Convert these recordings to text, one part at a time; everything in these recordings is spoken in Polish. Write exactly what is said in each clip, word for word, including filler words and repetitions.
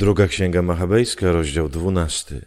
Druga Księga Machabejska, rozdział dwunasty.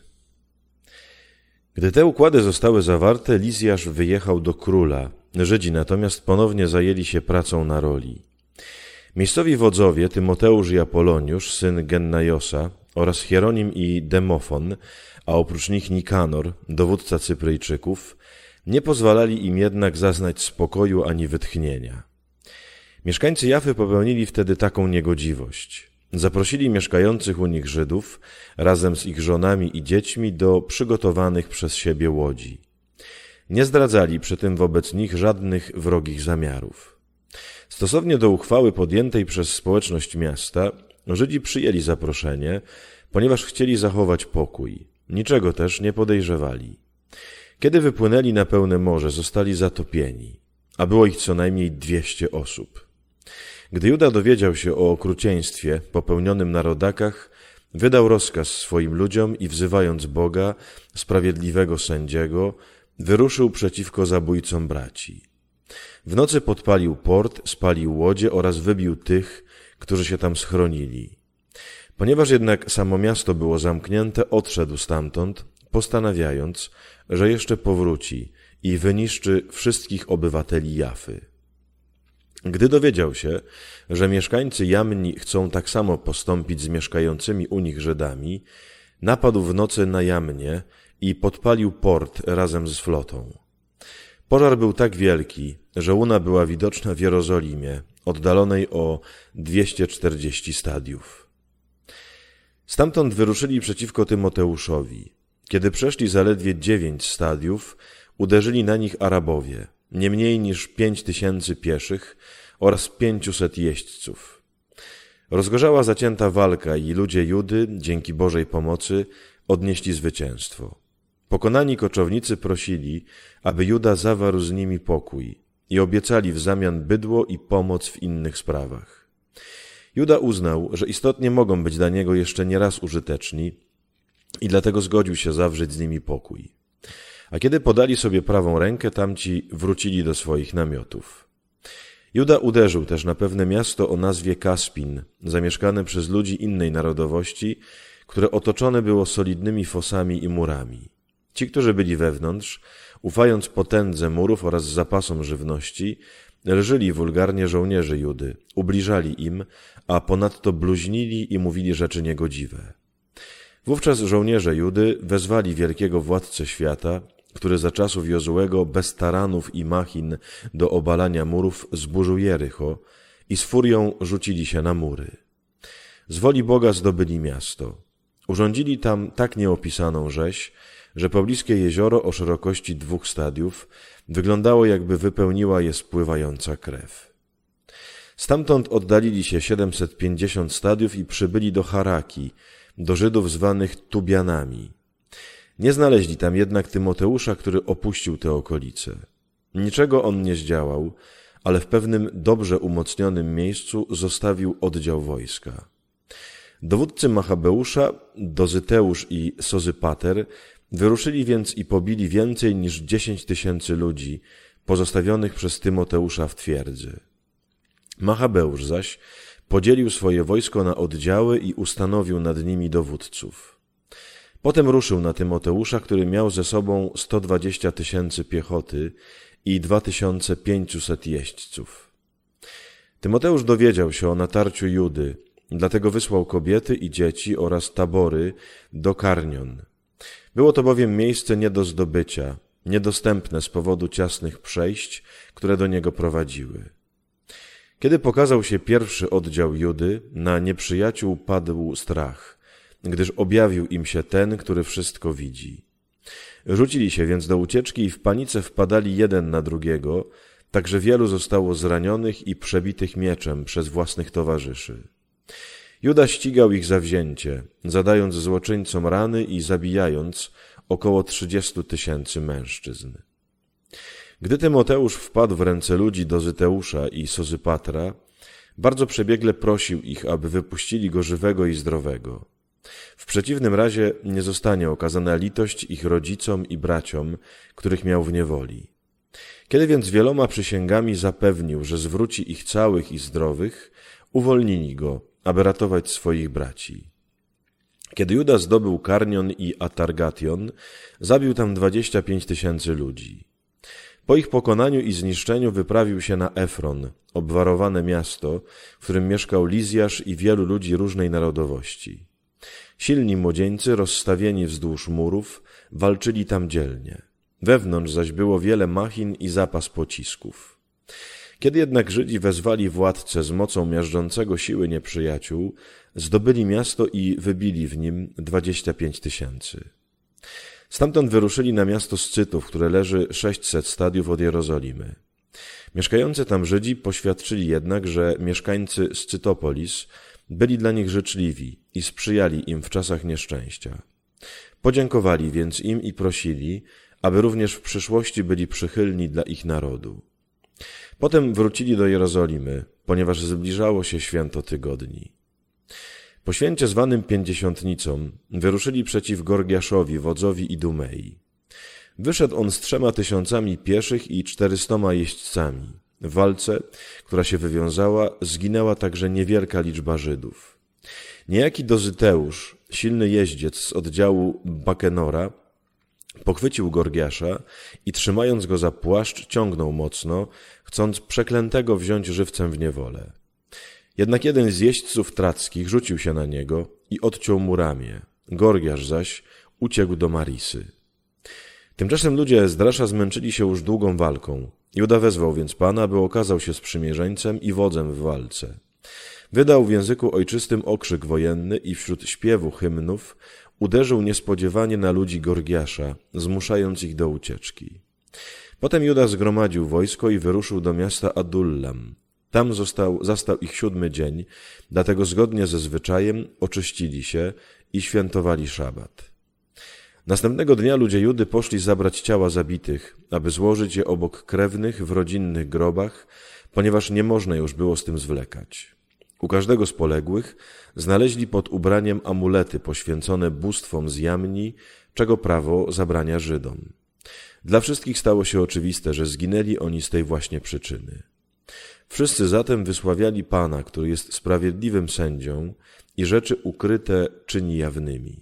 Gdy te układy zostały zawarte, Lizjasz wyjechał do króla. Żydzi natomiast ponownie zajęli się pracą na roli. Miejscowi wodzowie, Tymoteusz i Apoloniusz, syn Gennajosa, oraz Hieronim i Demofon, a oprócz nich Nikanor, dowódca Cypryjczyków, nie pozwalali im jednak zaznać spokoju ani wytchnienia. Mieszkańcy Jafy popełnili wtedy taką niegodziwość. Zaprosili mieszkających u nich Żydów razem z ich żonami i dziećmi do przygotowanych przez siebie łodzi. Nie zdradzali przy tym wobec nich żadnych wrogich zamiarów. Stosownie do uchwały podjętej przez społeczność miasta, Żydzi przyjęli zaproszenie, ponieważ chcieli zachować pokój. Niczego też nie podejrzewali. Kiedy wypłynęli na pełne morze, zostali zatopieni, a było ich co najmniej dwieście osób. Gdy Juda dowiedział się o okrucieństwie popełnionym na rodakach, wydał rozkaz swoim ludziom i wzywając Boga, sprawiedliwego sędziego, wyruszył przeciwko zabójcom braci. W nocy podpalił port, spalił łodzie oraz wybił tych, którzy się tam schronili. Ponieważ jednak samo miasto było zamknięte, odszedł stamtąd, postanawiając, że jeszcze powróci i wyniszczy wszystkich obywateli Jafy. Gdy dowiedział się, że mieszkańcy Jamni chcą tak samo postąpić z mieszkającymi u nich Żydami, napadł w nocy na Jamnię i podpalił port razem z flotą. Pożar był tak wielki, że łuna była widoczna w Jerozolimie, oddalonej o dwieście czterdzieści stadiów. Stamtąd wyruszyli przeciwko Tymoteuszowi. Kiedy przeszli zaledwie dziewięć stadiów, uderzyli na nich Arabowie, nie mniej niż pięć tysięcy pieszych oraz pięciuset jeźdźców. Rozgorzała zacięta walka i ludzie Judy, dzięki Bożej pomocy, odnieśli zwycięstwo. Pokonani koczownicy prosili, aby Juda zawarł z nimi pokój i obiecali w zamian bydło i pomoc w innych sprawach. Juda uznał, że istotnie mogą być dla niego jeszcze nieraz użyteczni i dlatego zgodził się zawrzeć z nimi pokój. A kiedy podali sobie prawą rękę, tamci wrócili do swoich namiotów. Juda uderzył też na pewne miasto o nazwie Kaspin, zamieszkane przez ludzi innej narodowości, które otoczone było solidnymi fosami i murami. Ci, którzy byli wewnątrz, ufając potędze murów oraz zapasom żywności, lżyli wulgarnie żołnierzy Judy, ubliżali im, a ponadto bluźnili i mówili rzeczy niegodziwe. Wówczas żołnierze Judy wezwali wielkiego władcę świata, który za czasów Jozułego bez taranów i machin do obalania murów zburzył Jericho i z furią rzucili się na mury. Z woli Boga zdobyli miasto. Urządzili tam tak nieopisaną rzeź, że pobliskie jezioro o szerokości dwóch stadiów wyglądało, jakby wypełniła je spływająca krew. Stamtąd oddalili się siedemset pięćdziesiąt stadiów i przybyli do Haraki, do Żydów zwanych Tubianami. Nie znaleźli tam jednak Tymoteusza, który opuścił te okolice. Niczego on nie zdziałał, ale w pewnym dobrze umocnionym miejscu zostawił oddział wojska. Dowódcy Machabeusza, Dozyteusz i Sozypater, wyruszyli więc i pobili więcej niż dziesięć tysięcy ludzi, pozostawionych przez Tymoteusza w twierdzy. Machabeusz zaś podzielił swoje wojsko na oddziały i ustanowił nad nimi dowódców. Potem ruszył na Tymoteusza, który miał ze sobą sto dwadzieścia tysięcy piechoty i dwa tysiące pięćset jeźdźców. Tymoteusz dowiedział się o natarciu Judy, dlatego wysłał kobiety i dzieci oraz tabory do Karnion. Było to bowiem miejsce nie do zdobycia, niedostępne z powodu ciasnych przejść, które do niego prowadziły. Kiedy pokazał się pierwszy oddział Judy, na nieprzyjaciół padł strach, gdyż objawił im się ten, który wszystko widzi. Rzucili się więc do ucieczki i w panice wpadali jeden na drugiego, tak że wielu zostało zranionych i przebitych mieczem przez własnych towarzyszy. Juda ścigał ich zawzięcie, zadając złoczyńcom rany i zabijając około trzydziestu tysięcy mężczyzn. Gdy Tymoteusz wpadł w ręce ludzi Dozyteusza i Sozypatra, bardzo przebiegle prosił ich, aby wypuścili go żywego i zdrowego. W przeciwnym razie nie zostanie okazana litość ich rodzicom i braciom, których miał w niewoli. Kiedy więc wieloma przysięgami zapewnił, że zwróci ich całych i zdrowych, uwolnili go, aby ratować swoich braci. Kiedy Juda zdobył Karnion i Atargation, zabił tam dwadzieścia pięć tysięcy ludzi. Po ich pokonaniu i zniszczeniu wyprawił się na Efron, obwarowane miasto, w którym mieszkał Lizjasz i wielu ludzi różnej narodowości. Silni młodzieńcy, rozstawieni wzdłuż murów, walczyli tam dzielnie. Wewnątrz zaś było wiele machin i zapas pocisków. Kiedy jednak Żydzi wezwali władcę z mocą miażdżącego siły nieprzyjaciół, zdobyli miasto i wybili w nim dwadzieścia pięć tysięcy. Stamtąd wyruszyli na miasto Scytów, które leży sześćset stadiów od Jerozolimy. Mieszkający tam Żydzi poświadczyli jednak, że mieszkańcy Scytopolis byli dla nich życzliwi i sprzyjali im w czasach nieszczęścia. Podziękowali więc im i prosili, aby również w przyszłości byli przychylni dla ich narodu. Potem wrócili do Jerozolimy, ponieważ zbliżało się święto Tygodni. Po święcie zwanym Pięćdziesiątnicą wyruszyli przeciw Gorgiaszowi, wodzowi Idumei. Wyszedł on z trzema tysiącami pieszych i czterystoma jeźdźcami. W walce, która się wywiązała, zginęła także niewielka liczba Żydów. Niejaki Dozyteusz, silny jeździec z oddziału Bakenora, pochwycił Gorgiasza i trzymając go za płaszcz ciągnął mocno, chcąc przeklętego wziąć żywcem w niewolę. Jednak jeden z jeźdźców trackich rzucił się na niego i odciął mu ramię. Gorgiasz zaś uciekł do Marisy. Tymczasem ludzie Ezdrasza zmęczyli się już długą walką. Juda wezwał więc Pana, aby okazał się sprzymierzeńcem i wodzem w walce. Wydał w języku ojczystym okrzyk wojenny i wśród śpiewu hymnów uderzył niespodziewanie na ludzi Gorgiasza, zmuszając ich do ucieczki. Potem Juda zgromadził wojsko i wyruszył do miasta Adullam. Tam został, zastał ich siódmy dzień, dlatego zgodnie ze zwyczajem oczyścili się i świętowali szabat. Następnego dnia ludzie Judy poszli zabrać ciała zabitych, aby złożyć je obok krewnych w rodzinnych grobach, ponieważ nie można już było z tym zwlekać. U każdego z poległych znaleźli pod ubraniem amulety poświęcone bóstwom z Jamni, czego prawo zabrania Żydom. Dla wszystkich stało się oczywiste, że zginęli oni z tej właśnie przyczyny. Wszyscy zatem wysławiali Pana, który jest sprawiedliwym sędzią i rzeczy ukryte czyni jawnymi.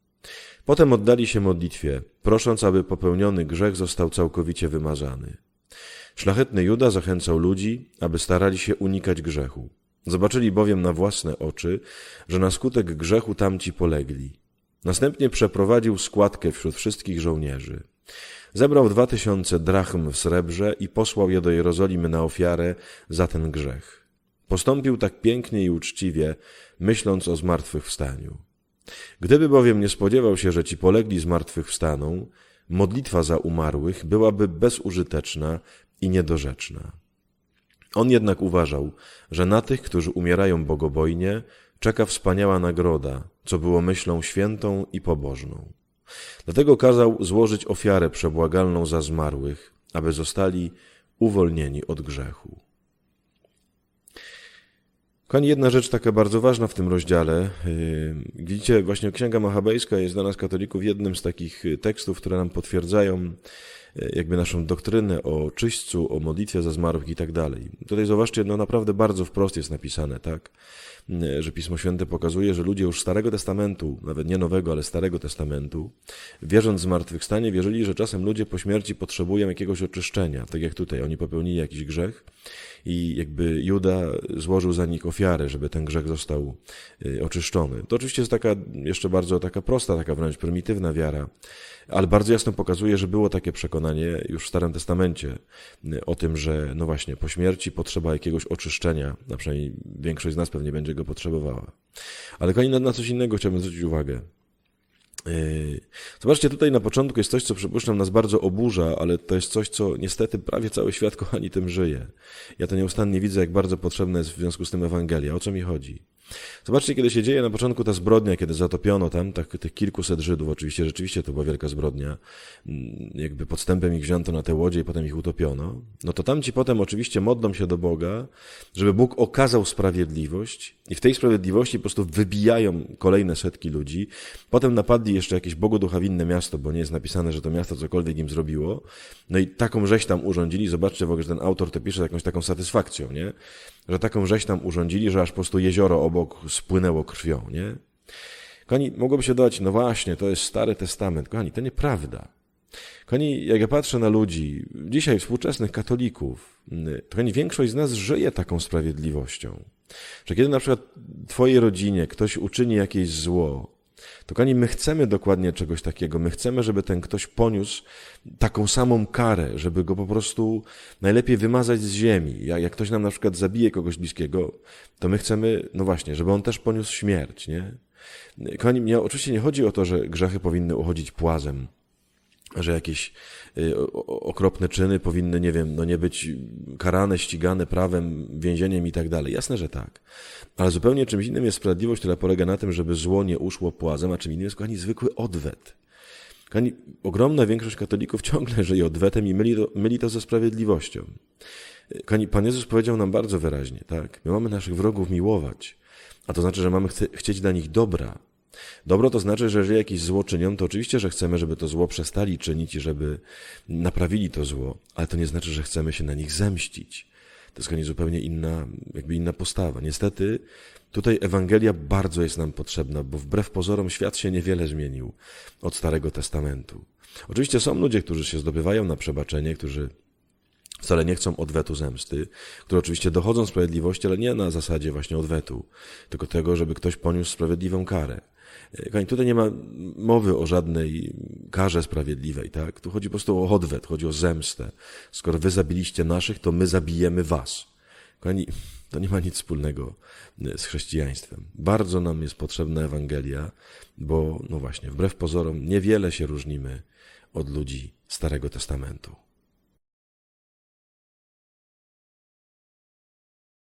Potem oddali się modlitwie, prosząc, aby popełniony grzech został całkowicie wymazany. Szlachetny Juda zachęcał ludzi, aby starali się unikać grzechu. Zobaczyli bowiem na własne oczy, że na skutek grzechu tamci polegli. Następnie przeprowadził składkę wśród wszystkich żołnierzy. Zebrał dwa tysiące drachm w srebrze i posłał je do Jerozolimy na ofiarę za ten grzech. Postąpił tak pięknie i uczciwie, myśląc o zmartwychwstaniu. Gdyby bowiem nie spodziewał się, że ci polegli zmartwychwstaną, modlitwa za umarłych byłaby bezużyteczna i niedorzeczna. On jednak uważał, że na tych, którzy umierają bogobojnie, czeka wspaniała nagroda, co było myślą świętą i pobożną. Dlatego kazał złożyć ofiarę przebłagalną za zmarłych, aby zostali uwolnieni od grzechu. Kochani, jedna rzecz taka bardzo ważna w tym rozdziale. Widzicie, właśnie Księga Machabejska jest dla nas katolików jednym z takich tekstów, które nam potwierdzają jakby naszą doktrynę o czyśćcu, o modlitwie za zmarłych i tak dalej. Tutaj zobaczcie, no naprawdę bardzo wprost jest napisane, tak? Że Pismo Święte pokazuje, że ludzie już Starego Testamentu, nawet nie Nowego, ale Starego Testamentu, wierząc w zmartwychwstanie, wierzyli, że czasem ludzie po śmierci potrzebują jakiegoś oczyszczenia. Tak jak tutaj, oni popełnili jakiś grzech i jakby Juda złożył za nich ofiarę, żeby ten grzech został oczyszczony. To oczywiście jest taka jeszcze bardzo taka prosta, taka wręcz prymitywna wiara, ale bardzo jasno pokazuje, że było takie przekonanie już w Starym Testamencie o tym, że no właśnie po śmierci potrzeba jakiegoś oczyszczenia, a przynajmniej większość z nas pewnie będzie go potrzebowała. Ale kochani, na coś innego chciałbym zwrócić uwagę. Zobaczcie, tutaj na początku jest coś, co przypuszczam nas bardzo oburza, ale to jest coś, co niestety prawie cały świat, kochani, tym żyje. Ja to nieustannie widzę, jak bardzo potrzebna jest w związku z tym Ewangelia. O co mi chodzi? Zobaczcie, kiedy się dzieje na początku ta zbrodnia, kiedy zatopiono tam tak, tych kilkuset Żydów, oczywiście, rzeczywiście to była wielka zbrodnia, jakby podstępem ich wzięto na te łodzie i potem ich utopiono, no to tamci potem oczywiście modlą się do Boga, żeby Bóg okazał sprawiedliwość i w tej sprawiedliwości po prostu wybijają kolejne setki ludzi. Potem napadli jeszcze jakieś bogoduchowinne miasto, bo nie jest napisane, że to miasto cokolwiek im zrobiło, no i taką rzeź tam urządzili. Zobaczcie w ogóle, że ten autor to pisze z jakąś taką satysfakcją, nie? Że taką rzeź tam urządzili, że aż po prostu jezioro obok spłynęło krwią, nie? Kochani, mogłoby się dodać, no właśnie, to jest Stary Testament. Kochani, to nieprawda. Kochani, jak ja patrzę na ludzi, dzisiaj współczesnych katolików, to kochani, większość z nas żyje taką sprawiedliwością. Że kiedy na przykład twojej rodzinie ktoś uczyni jakieś zło, to kochani, my chcemy dokładnie czegoś takiego. My chcemy, żeby ten ktoś poniósł taką samą karę, żeby go po prostu najlepiej wymazać z ziemi. Jak, jak ktoś nam na przykład zabije kogoś bliskiego, to my chcemy, no właśnie, żeby on też poniósł śmierć, nie? Kochani, mnie oczywiście nie chodzi o to, że grzechy powinny uchodzić płazem, że jakieś y, o, okropne czyny powinny, nie wiem, no nie być karane, ścigane prawem, więzieniem i tak dalej. Jasne, że tak. Ale zupełnie czymś innym jest sprawiedliwość, która polega na tym, żeby zło nie uszło płazem, a czym innym jest, kochani, zwykły odwet. Kochani, ogromna większość katolików ciągle żyje odwetem i myli to, myli to ze sprawiedliwością. Kochani, Pan Jezus powiedział nam bardzo wyraźnie, tak? My mamy naszych wrogów miłować, a to znaczy, że mamy chce, chcieć dla nich dobra. Dobro to znaczy, że jeżeli jakieś zło czynią, to oczywiście, że chcemy, żeby to zło przestali czynić i żeby naprawili to zło, ale to nie znaczy, że chcemy się na nich zemścić. To jest koniec zupełnie inna, jakby inna postawa. Niestety tutaj Ewangelia bardzo jest nam potrzebna, bo wbrew pozorom świat się niewiele zmienił od Starego Testamentu. Oczywiście są ludzie, którzy się zdobywają na przebaczenie, którzy wcale nie chcą odwetu zemsty, które oczywiście dochodzą sprawiedliwości, ale nie na zasadzie właśnie odwetu, tylko tego, żeby ktoś poniósł sprawiedliwą karę. Kochani, tutaj nie ma mowy o żadnej karze sprawiedliwej, tak? Tu chodzi po prostu o odwet, chodzi o zemstę. Skoro wy zabiliście naszych, to my zabijemy was. Kochani, to nie ma nic wspólnego z chrześcijaństwem. Bardzo nam jest potrzebna Ewangelia, bo, no właśnie, wbrew pozorom niewiele się różnimy od ludzi Starego Testamentu.